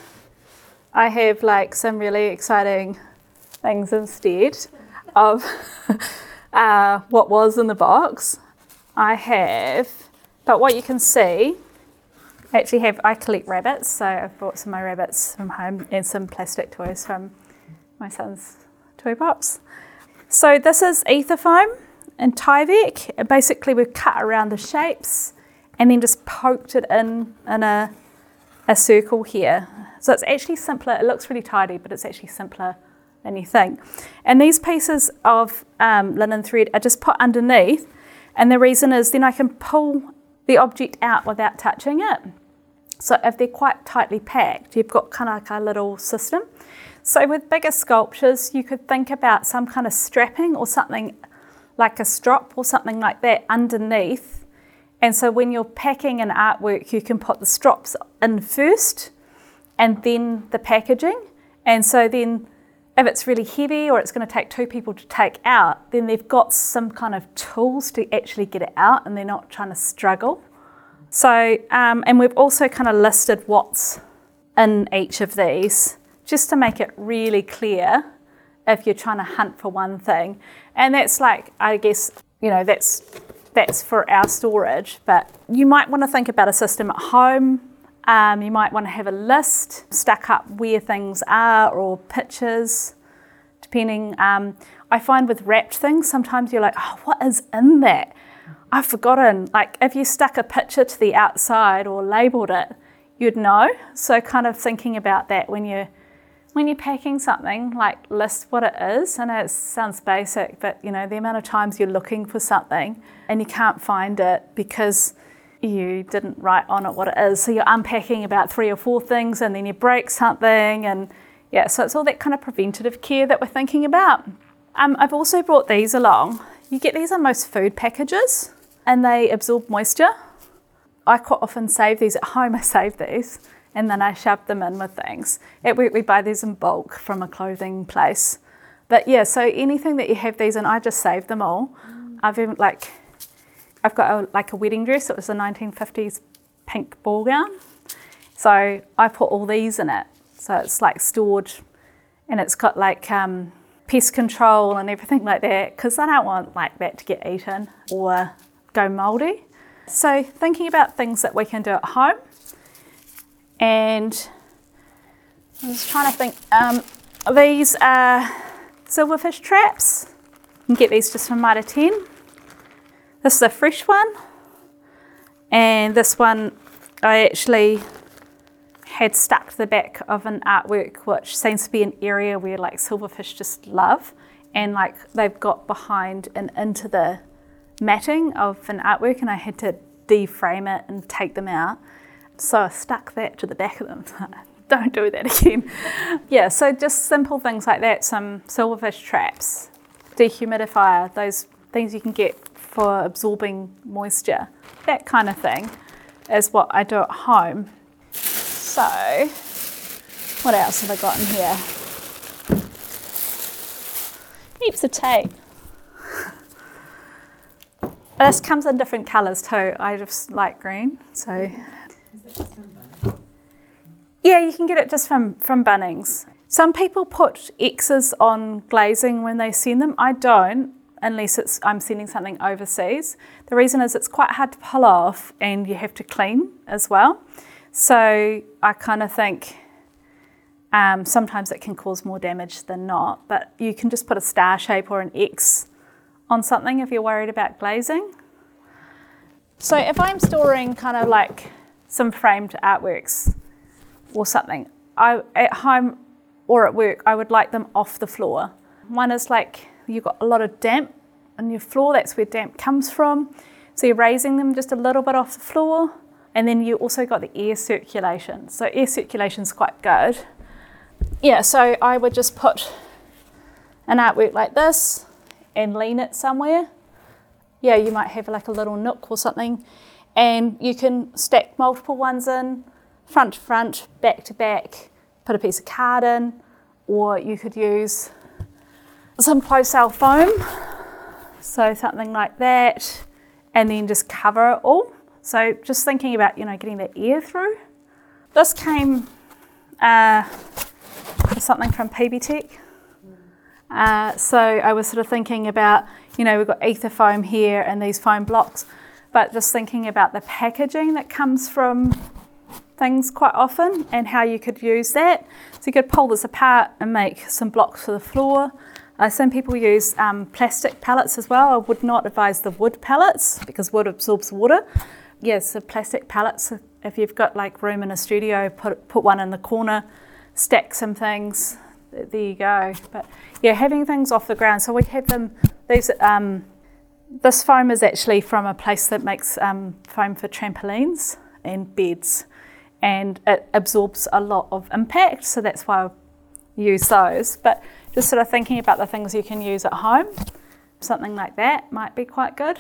I have like some really exciting things instead of uh, what was in the box. I have, but what you can see, I actually have, I collect rabbits, so I've brought some of my rabbits from home and some plastic toys from my son's toy box. So this is ether foam and Tyvek. Basically we've cut around the shapes and then just poked it in in a, a circle here. So it's actually simpler. It looks really tidy, but it's actually simpler than you think. And these pieces of um, linen thread are just put underneath, and the reason is then I can pull the object out without touching it. So if they're quite tightly packed, you've got kind of like a little system. So with bigger sculptures, you could think about some kind of strapping or something like a strop or something like that underneath. And so when you're packing an artwork, you can put the strops in first and then the packaging. And so then if it's really heavy or it's going to take two people to take out, then they've got some kind of tools to actually get it out and they're not trying to struggle. So, um, and we've also kind of listed what's in each of these just to make it really clear if you're trying to hunt for one thing. And that's like, I guess, you know, that's that's for our storage, but you might want to think about a system at home. Um, you might want to have a list stuck up where things are or pictures, depending. Um, I find with wrapped things, sometimes you're like, oh, what is in that? I've forgotten. Like if you stuck a picture to the outside or labelled it, you'd know. So kind of thinking about that when you're when you're packing something, like list what it is. I know it sounds basic, but you know, the amount of times you're looking for something and you can't find it because you didn't write on it what it is. So you're unpacking about three or four things and then you break something, and yeah, so it's all that kind of preventative care that we're thinking about. Um, I've also brought these along. You get these on most food packages and they absorb moisture. I quite often save these at home. I save these and then I shove them in with things. At work we buy these in bulk from a clothing place. But yeah, so anything that you have these in, I just saved them all. Mm. I've even like, I've got a, like a wedding dress. It was a nineteen fifties pink ball gown. So I put all these in it. So it's like stored, and it's got like um, pest control and everything like that, because I don't want like that to get eaten or go mouldy. So thinking about things that we can do at home, and I was trying to think, um, these are silverfish traps. You can get these just from Mitre ten. This is a fresh one, and this one I actually had stuck to the back of an artwork, which seems to be an area where like silverfish just love, and like they've got behind and into the matting of an artwork, and I had to deframe it and take them out. So I stuck that to the back of them. Don't do that again. Yeah, so just simple things like that, some silverfish traps, dehumidifier, those things you can get for absorbing moisture, that kind of thing is what I do at home. So, what else have I got in here? Heaps of tape. This comes in different colours too. I just like green, so. Yeah, you can get it just from, from Bunnings. Some people put X's on glazing when they send them. I don't, unless it's I'm sending something overseas. The reason is it's quite hard to pull off and you have to clean as well. So I kind of think um, sometimes it can cause more damage than not, but you can just put a star shape or an X on something if you're worried about glazing. So if I'm storing kind of like some framed artworks or something, I at home or at work, I would like them off the floor. One is like you've got a lot of damp on your floor, that's where damp comes from. So you're raising them just a little bit off the floor. And then you also got the air circulation. So air circulation is quite good. Yeah, so I would just put an artwork like this and lean it somewhere. Yeah, you might have like a little nook or something. And you can stack multiple ones in, front to front, back to back, put a piece of card in, or you could use some close-cell foam. So something like that, and then just cover it all. So just thinking about, you know, getting the air through. This came uh, something from P B Tech. Uh, so I was sort of thinking about, you know, we've got ether foam here and these foam blocks, but just thinking about the packaging that comes from things quite often and how you could use that. So you could pull this apart and make some blocks for the floor. Uh, some people use um, plastic pallets as well. I would not advise the wood pallets because wood absorbs water. Yes, so plastic pallets, if you've got like room in a studio, put put one in the corner, stack some things, there you go. But yeah, having things off the ground. So we have them, these, um, this foam is actually from a place that makes um, foam for trampolines and beds, and it absorbs a lot of impact, so that's why I use those. But just sort of thinking about the things you can use at home, something like that might be quite good.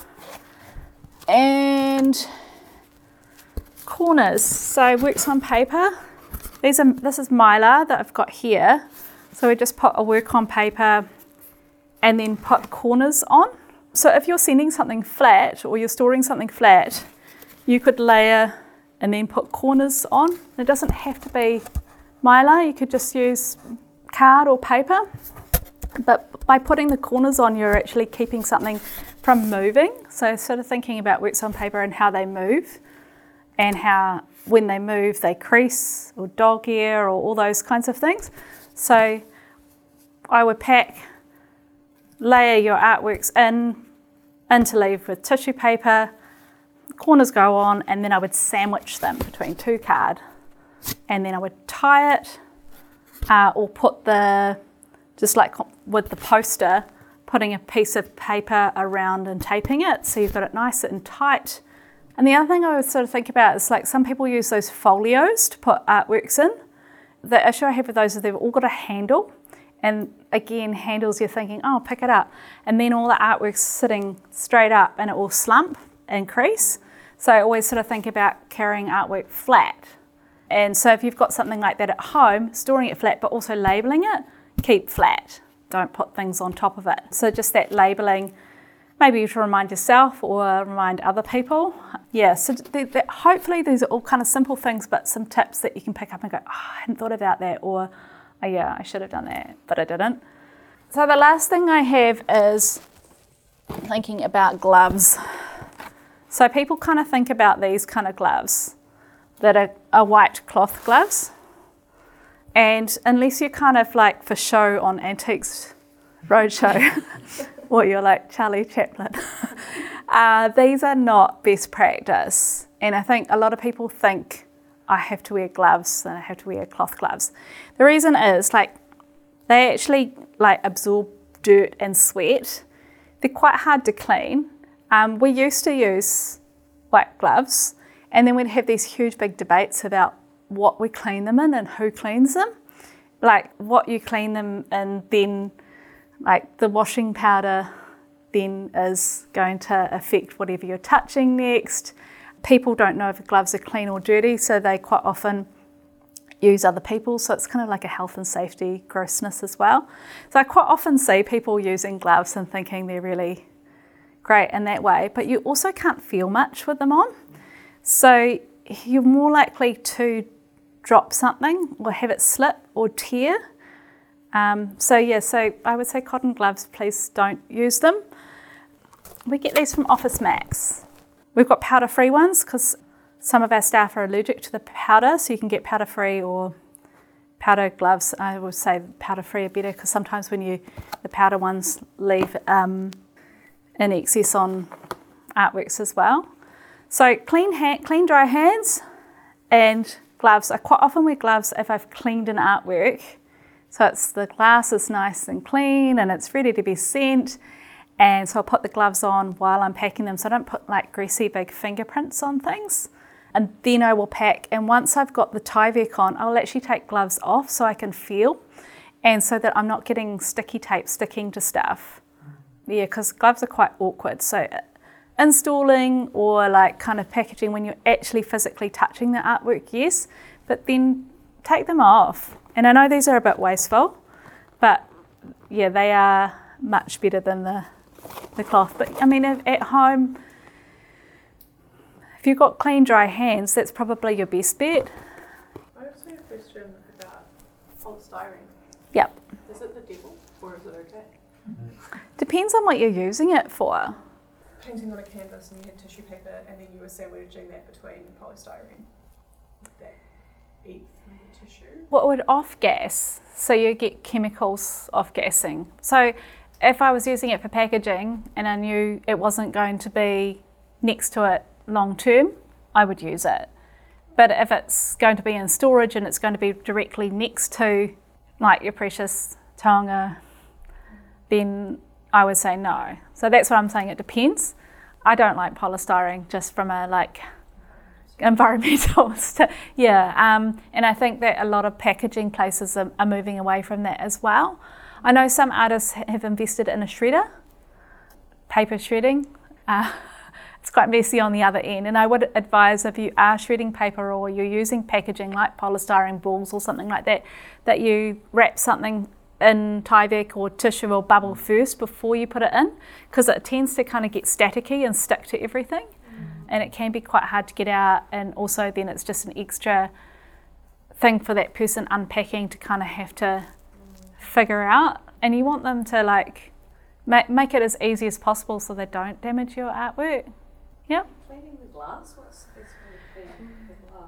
And corners, so works on paper. These are, this is Mylar that I've got here. So we just put a work on paper and then put corners on. So if you're sending something flat or you're storing something flat, you could layer and then put corners on. It doesn't have to be Mylar, you could just use card or paper. But by putting the corners on, you're actually keeping something from moving. So sort of thinking about works on paper and how they move, and how when they move they crease or dog ear or all those kinds of things. So I would pack, layer your artworks in, interleave with tissue paper, corners go on, and then I would sandwich them between two card, and then I would tie it uh, or put the, just like with the poster, putting a piece of paper around and taping it so you've got it nice and tight. And the other thing I would sort of think about is like some people use those folios to put artworks in. The issue I have with those is they've all got a handle, and again, handles you're thinking, oh, pick it up, and then all the artwork's sitting straight up and it will slump and crease. So I always sort of think about carrying artwork flat. And so if you've got something like that at home, storing it flat but also labelling it, keep flat. don't put things on top of it. So just that labelling, maybe to remind yourself or remind other people. Yeah, so th- th- hopefully these are all kind of simple things, but some tips that you can pick up and go, oh, I hadn't thought about that, or oh, yeah, I should have done that, but I didn't. So the last thing I have is thinking about gloves. So people kind of think about these kind of gloves that are, are white cloth gloves. And unless you're kind of like for show on Antiques Roadshow, or you're like Charlie Chaplin, uh, these are not best practice. And I think a lot of people think I have to wear gloves and I have to wear cloth gloves. The reason is like they actually like absorb dirt and sweat. They're quite hard to clean. Um, we used to use white gloves, and then we'd have these huge big debates about what we clean them in and who cleans them. Like what you clean them in, then like the washing powder then is going to affect whatever you're touching next. People don't know if gloves are clean or dirty, so they quite often use other people's, so it's kind of like a health and safety grossness as well. So I quite often see people using gloves and thinking they're really great in that way, but you also can't feel much with them on. So you're more likely to drop something or have it slip or tear. Um, so yeah, so I would say cotton gloves, please don't use them. We get these from Office Max. We've got powder-free ones because some of our staff are allergic to the powder, so you can get powder-free or powder gloves. I would say powder-free are better because sometimes when you, the powder ones leave um, in excess on artworks as well. So clean, hand, clean dry hands and gloves. I quite often wear gloves if I've cleaned an artwork. So it's the glass is nice and clean and it's ready to be sent. And so I'll put the gloves on while I'm packing them, so I don't put like greasy big fingerprints on things. And then I will pack, and once I've got the Tyvek on, I'll actually take gloves off so I can feel, and so that I'm not getting sticky tape sticking to stuff. Yeah, because gloves are quite awkward. So installing or like kind of packaging when you're actually physically touching the artwork, yes, but then take them off. And I know these are a bit wasteful, but yeah, they are much better than the the cloth. But I mean, at home, if you've got clean, dry hands, that's probably your best bet. I also have a question about polystyrene. Yep. Is it the devil or is it okay? Depends on what you're using it for. Painting on a canvas and you had tissue paper and then you were sandwiching that between polystyrene. Would that eat through the tissue? What would off-gas? So you get chemicals off-gassing. So if I was using it for packaging and I knew it wasn't going to be next to it long term, I would use it. But if it's going to be in storage and it's going to be directly next to like your precious taonga, then I would say no. So that's what I'm saying, it depends. I don't like polystyrene just from a like environmental st- yeah um, and I think that a lot of packaging places are, are moving away from that as well. I know some artists have invested in a shredder, paper shredding. Uh, it's quite messy on the other end, and I would advise if you are shredding paper or you're using packaging like polystyrene balls or something like that, that you wrap something in Tyvek or tissue or bubble first before you put it in, because it tends to kind of get staticky and stick to everything. And it can be quite hard to get out, and also then it's just an extra thing for that person unpacking to kind of have to figure out. And you want them to like make, make it as easy as possible so they don't damage your artwork. Yep. Cleaning the glass? What's the best way to clean the glass?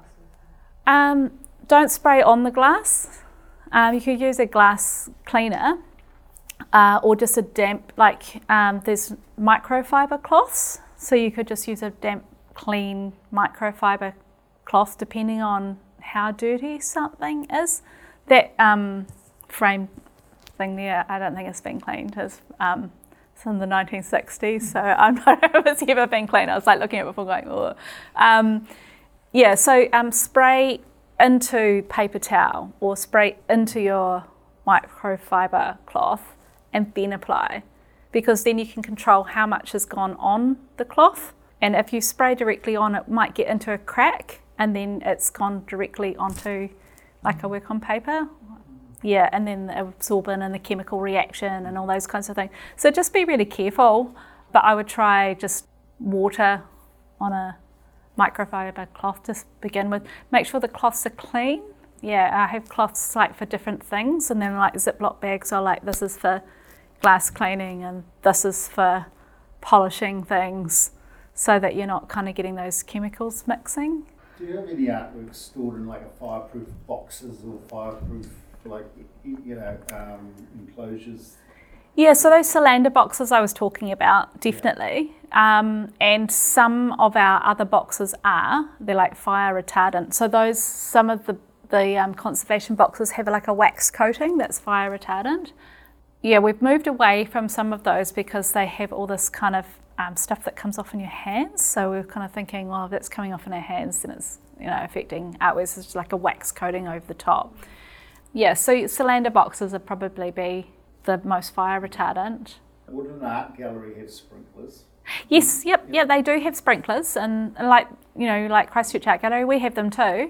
Um, don't spray on the glass. Um, you could use a glass cleaner uh, or just a damp, like um, there's microfiber cloths. So you could just use a damp, clean microfiber cloth depending on how dirty something is. That um, frame thing there, I don't think it's been cleaned. It's, um, it's in the nineteen sixties, so I'm not sure if it's ever been cleaned. I was like looking at it before going, oh. Um, yeah, so um, spray into paper towel or spray into your microfiber cloth and then apply, because then you can control how much has gone on the cloth. And if you spray directly on, it might get into a crack and then it's gone directly onto like a work on paper. Yeah, and then the absorbent and the chemical reaction and all those kinds of things. So just be really careful, but I would try just water on a microfiber cloth to begin with. Make sure the cloths are clean. Yeah, I have cloths like for different things, and then like Ziploc bags are like, this is for glass cleaning and this is for polishing things, so that you're not kind of getting those chemicals mixing. Do you have any artwork stored in like a fireproof boxes or fireproof, like, you know, um, enclosures? Yeah, so those Solander boxes I was talking about, definitely. Yeah. Um, and some of our other boxes are, they're like fire retardant. So those, some of the, the um, conservation boxes have like a wax coating that's fire retardant. Yeah, we've moved away from some of those because they have all this kind of um, stuff that comes off in your hands. So we're kind of thinking, well, if it's coming off in our hands, then it's, you know, affecting artworks. It's like a wax coating over the top. Yeah, so Solander boxes would probably be the most fire retardant. Would an art gallery have sprinklers? Yes, yep, yeah, they do have sprinklers, and, and like, you know, like Christchurch Art Gallery, we have them too.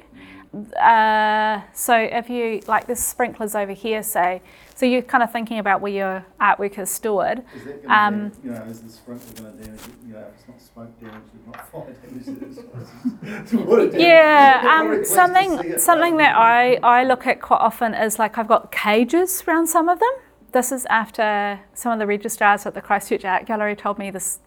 Uh, so if you, like there's sprinklers over here, say, so you're kind of thinking about where your artwork is stored. Is that going um, to, you know, is the sprinkler going to damage it? You know, if it's not smoke damage, it's not fire damage, it's water damage. Yeah, um, something something that I, I look at quite often is like I've got cages around some of them. This is after some of the registrars at the Christchurch Art Gallery told me this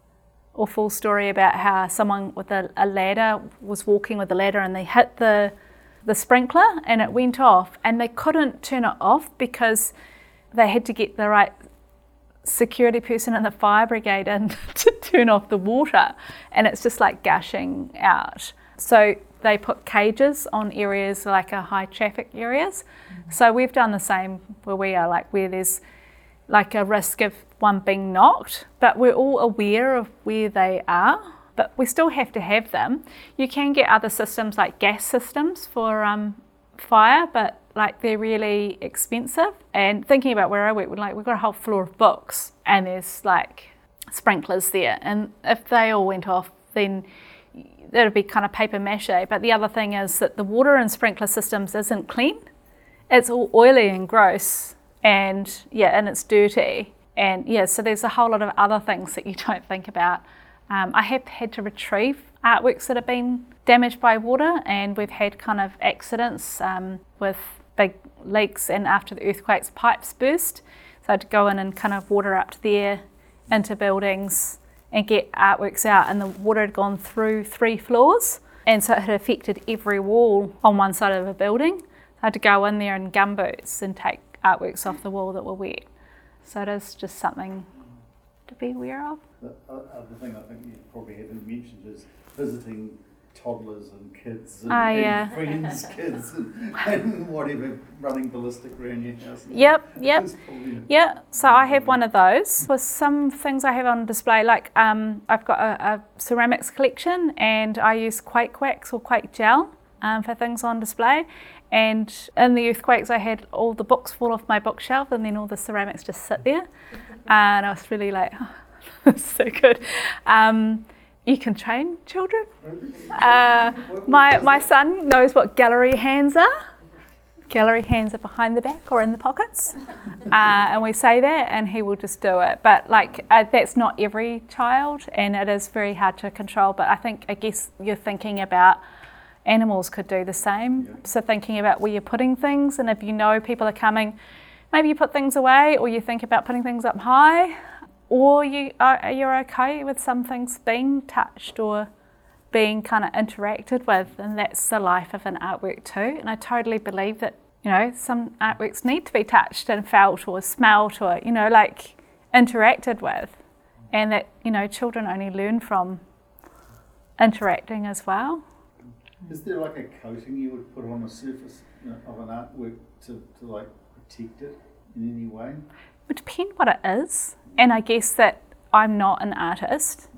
awful story about how someone with a, a ladder was walking with a ladder and they hit the the sprinkler and it went off, and they couldn't turn it off because they had to get the right security person and the fire brigade in to turn off the water, and it's just like gushing out. So they put cages on areas like a high traffic areas. Mm-hmm. So we've done the same where we are, like where there's like a risk of one being knocked, but we're all aware of where they are, but we still have to have them. You can get other systems like gas systems for um, fire, but like they're really expensive. And thinking about where I work, we're like, we've got a whole floor of books and there's like sprinklers there. And if they all went off, then that'd be kind of paper mache. But the other thing is that the water in sprinkler systems isn't clean. It's all oily and gross, and yeah, and it's dirty. And yeah, so there's a whole lot of other things that you don't think about. Um, I have had to retrieve artworks that have been damaged by water, and we've had kind of accidents um, with big leaks, and after the earthquakes, pipes burst. So I had to go in and kind of water up there into buildings and get artworks out, and the water had gone through three floors, and so it had affected every wall on one side of a building. I had to go in there in gumboots and take artworks off the wall that were wet. So it is just something to be aware of. The other thing I think you probably haven't mentioned is visiting toddlers and kids and, Ah, and yeah. friends' kids and, and whatever, running ballistic around your house. Yep, yep. It's probably- Yeah, so I have one of those. With some things I have on display, like um, I've got a, a ceramics collection, and I use quake wax or quake gel um, for things on display. And in the earthquakes, I had all the books fall off my bookshelf, and then all the ceramics just sit there. And I was really like, oh, that's so good. Um, you can train children. Uh, my my son knows what gallery hands are. Gallery hands are behind the back or in the pockets. Uh, and we say that, and he will just do it. But like uh, that's not every child, and it is very hard to control. But I think, I guess you're thinking about animals could do the same. Yeah. So thinking about where you're putting things, and if you know people are coming, maybe you put things away, or you think about putting things up high, or you are you're okay with some things being touched or being kind of interacted with, and that's the life of an artwork too. And I totally believe that, you know, some artworks need to be touched and felt or smelt or, you know, like interacted with, and that, you know, children only learn from interacting as well. Is there like a coating you would put on the surface, you know, of an artwork to, to like protect it in any way? It would depend what it is, and I guess that I'm not an artist,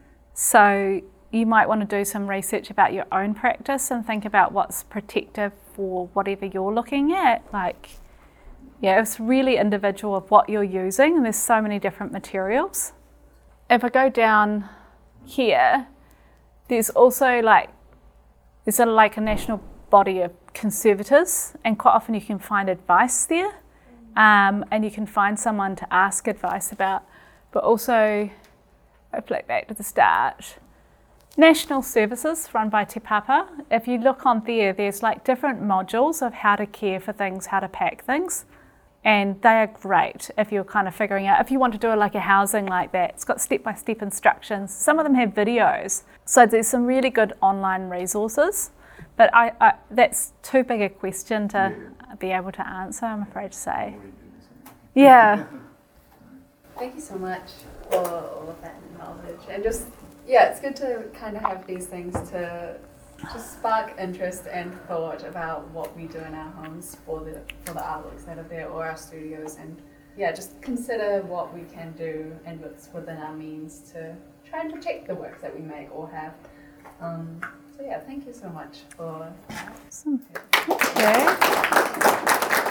so you might want to do some research about your own practice and think about what's protective for whatever you're looking at. Like, yeah, it's really individual of what you're using, and there's so many different materials. If I go down here, there's also like There's a, like a national body of conservators, and quite often you can find advice there, um, and you can find someone to ask advice about. But also, I flick back to the start. National services run by Te Papa. If you look on there, there's like different modules of how to care for things, how to pack things. And they are great if you're kind of figuring out, if you want to do it like a housing like that, it's got step-by-step instructions. Some of them have videos. So there's some really good online resources. But I, I that's too big a question to Yeah. be able to answer, I'm afraid to say. Yeah. Thank you so much for all of that knowledge. And just, yeah, it's good to kind of have these things to just spark interest and thought about what we do in our homes for the for the artworks that are there or our studios, and yeah, just consider what we can do and what's within our means to try and protect the works that we make or have. Um, so yeah, thank you so much for Awesome. Thank you.